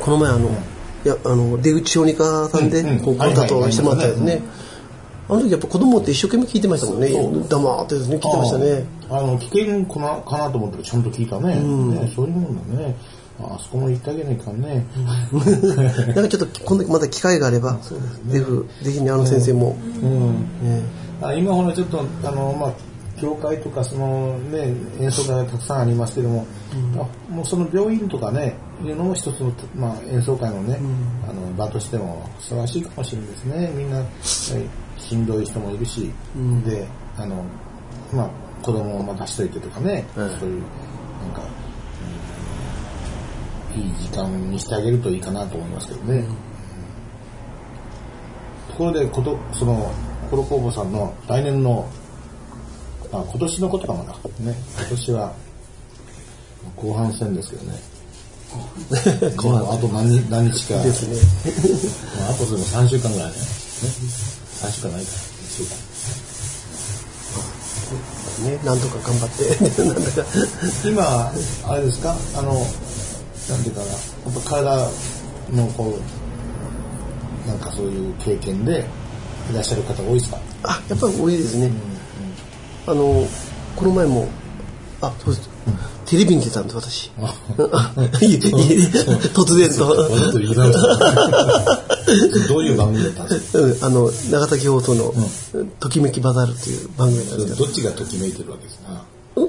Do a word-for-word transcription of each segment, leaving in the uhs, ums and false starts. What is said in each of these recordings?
この前あの、うん、いやあの出口小児科さんでこうコンタクトしてもらったですね。あの時やっぱ子供って一生懸命聞いてましたもんね。黙ってですね聞いてましたね。 あの聞けるかなかなと思ったらちゃんと聞いたね。うん、ねそういうもんだね。あそこも行ってあげないかんね。 なんかちょっと今度また機会があれば、そうですね、ぜひぜひねあの先生も。うんうんね、あ今ほらちょっとあのまあ教会とかそのね演奏会がたくさんありますけども、うん、あもうその病院とかねいうのも一つのまあ演奏会のね、うん、あの場としても素晴らしいかもしれないですね。みんな、はい、しんどい人もいるし、うん、であのまあ子供を任しといてとかね、うん、そういうなんか。いい時間にしてあげるといいかなと思いますけどね。うん、ところでことそのコロ工房さんの来年の、まあ、今年のことかまだね今年は後半戦ですけどね。後半あと何何日かですね。まあ、あとでもさんしゅうかんぐらいね。さんしゅうかんないかいっしゅうかん。ねなんとか頑張ってなんとか今あれですかあの。なんていうかな、やっぱ体のこうなんかそういう経験でいらっしゃる方多いですか？ あ、やっぱり多いですね。うんうん、あのこの前もあ、そうです。うん、テレビに出たんです私。突然と。わざと言い直した。 どういう番組だったんですか？ うん、あの長崎放送の、うん、ときめきバザールという番組なんですけど。 どっちがときめいてるわけですか？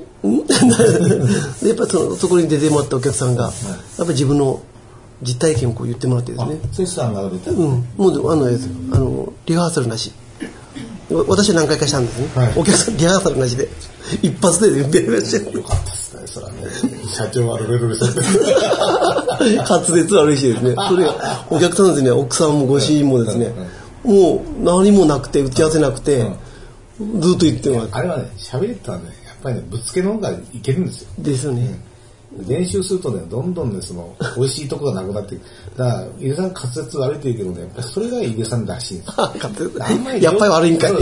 やっぱり そ, そこに出てもらったお客さんが、はい、やっぱり自分の実体験をこう言ってもらってですね。 セスさんが出た、 うん、もうあのあのリハーサルなし。私は何回かしたんですね。はい、お客さんリハーサルなしで一発で言ってました。 よかったですね。それはね。社長はロレロレさんで。 滑舌悪いしですね。それお客さんですね。奥さんもご主人もですね。もう何もなくて打ち合わせなくて、うん、ずっと言ってます。 あれはね喋りってのはね。やっぱりね、ぶつけの方がいけるんですよ。 ですよね。 うん、練習するとね、どんどんね、その、美味しいところがなくなっていく。だから、井出さん滑舌悪いって言うけどね、やっぱりそれが井出さんらしいんですよ。 あんまりやっぱり悪いんかい。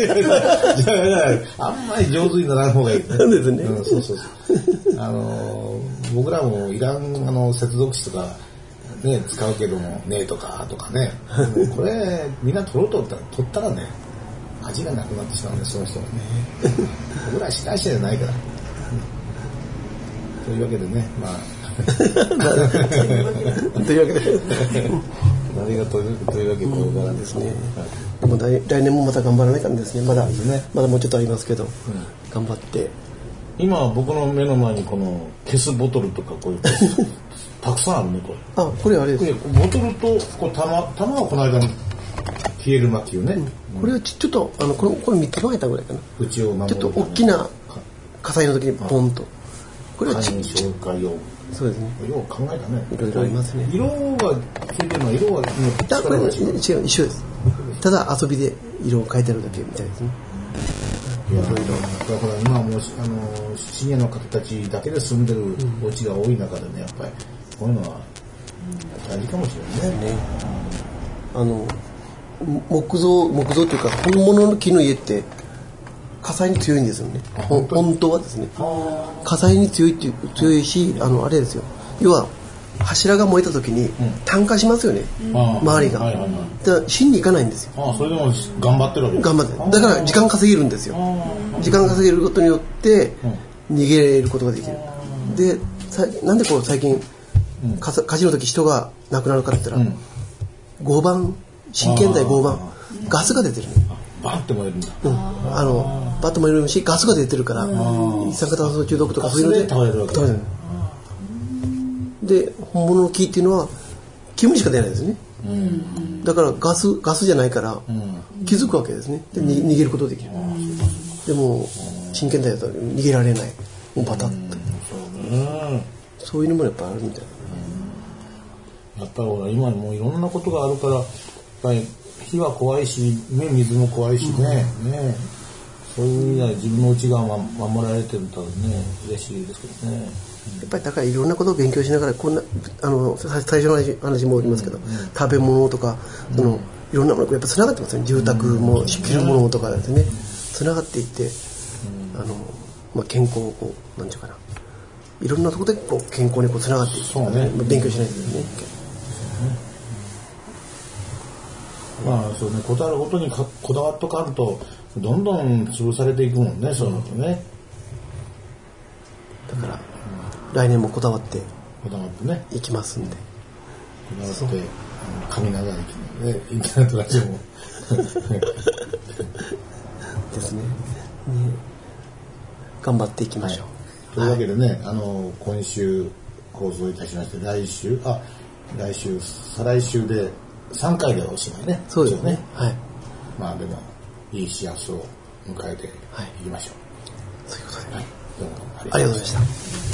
あんまり上手にならん方がいい。 そうですね。 うん、そうそうそう。あのー、僕らもいらん、あの、接続詞とか、ね、使うけども、ねえとか、とかね。これ、みんな取ろうと思ったら、取ったらね、味がなくなってしまうんです、その人はね。僕ら司会者じゃないから。というわけでね、まあ。というわけで。何がというというわけで、これからですね。 でも来来年もまた頑張らないからですね。まだ、ね、まだもうちょっとありますけど、うん、頑張って。 今、僕の目の前にこの消すボトルとか、こういう、たくさんあるね、これ。 あ、これあれです。 ボトルと、こう玉、玉はこの間に消える薪をね。うんこれはちょっとあのこれこれみっつまえたぐらいかな。 うちを守るちょっと大きな火災の時にポンと。 これは消火用。 そうですね。 よう考えたね。 いろいろありますね。 色が消えてるのは色はだこれ違う一緒です。ただ遊びで色を変えてるだけみたいですね。 いやいろいろ。だから今もうあのシニアの方たちだけで住んでるお家が多い中でねやっぱりこういうのは大事かもしれないね。ねあの。木造木造というか本物の木の家って火災に強いんですよね。本当はですね。火災に強いっていう強いしあのあれですよ。要は柱が燃えた時に炭化しますよね。うん、周りが。はいはいはい、だから死に行かないんですよ。 ああそれでも頑張ってるわけです。 頑張って。だから時間稼げるんですよ。時間稼げることによって逃げることができる。でなんでこう最近火事の時人が亡くなるかって言ったら、うん、合板真剣剤合板ガスが出てるね。 バンって燃えるんだ。 うん、あのバッと燃えるしガスが出てるから一酸化炭素中毒とかそういうので倒れるわけです。 で本物の木っていうのは煙しか出ないですね。うん、だからガスガスじゃないから気づくわけですね。で逃げることができる。でも真剣剤だと逃げられない。もうパタッと。そういうのもやっぱあるみたいな。 やっぱりほら今もういろんなことがあるからやっぱり火は怖いし、ね、水も怖いしね、うん、ねそういう意味では自分の内側が守られてるとね嬉しいですけどね。 やっぱりだからいろんなことを勉強しながらこんなあの最初の話もありますけど、うんうん、食べ物とかその、うん、いろんなものがやっぱつながってますね。住宅も着るものとかですねつながっていって、うん、あのまあ、健康をこうなんていうかないろんなところでこう健康にこうつながっていく、ね、勉強しないとですね。 まあそうね、こだわることにかこだわっとかんとどんどん潰されていくもんね、そういうのとね。 だから、うん、来年もこだわってこだわってねいきますんで。 こだわって髪長いね、インターネットラジオもですね。ね、頑張っていきましょう。 はい、というわけでね、はい、あの今週放送いたしまして、来週あ来週再来週でさんかいでおしまいね。 そうですね。はい。 まあでもいい幸せを迎えていきましょう。 はい、そういうことで。 はい。どうもありがとうございました。